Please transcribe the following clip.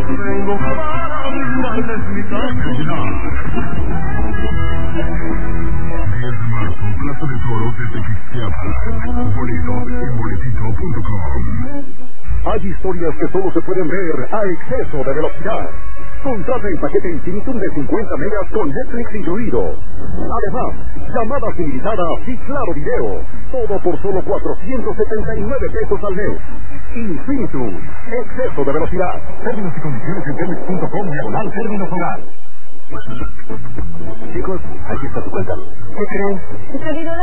Vengo para brindarles mi canto. 10 de marzo, Plaza de Toros de Tequisquiapan. Boletos en boletito.com. Hay historias que solo se pueden ver a exceso de velocidad. Contrata el paquete Infinitum de 50 megas con Netflix incluido. Además, llamadas ilimitadas y claro video. Todo por solo 479 pesos al mes. Infinitum, exceso de velocidad. Términos y condiciones en telmex.com/términos hogar. Chicos, aquí está tu cuenta. ¿Qué creen?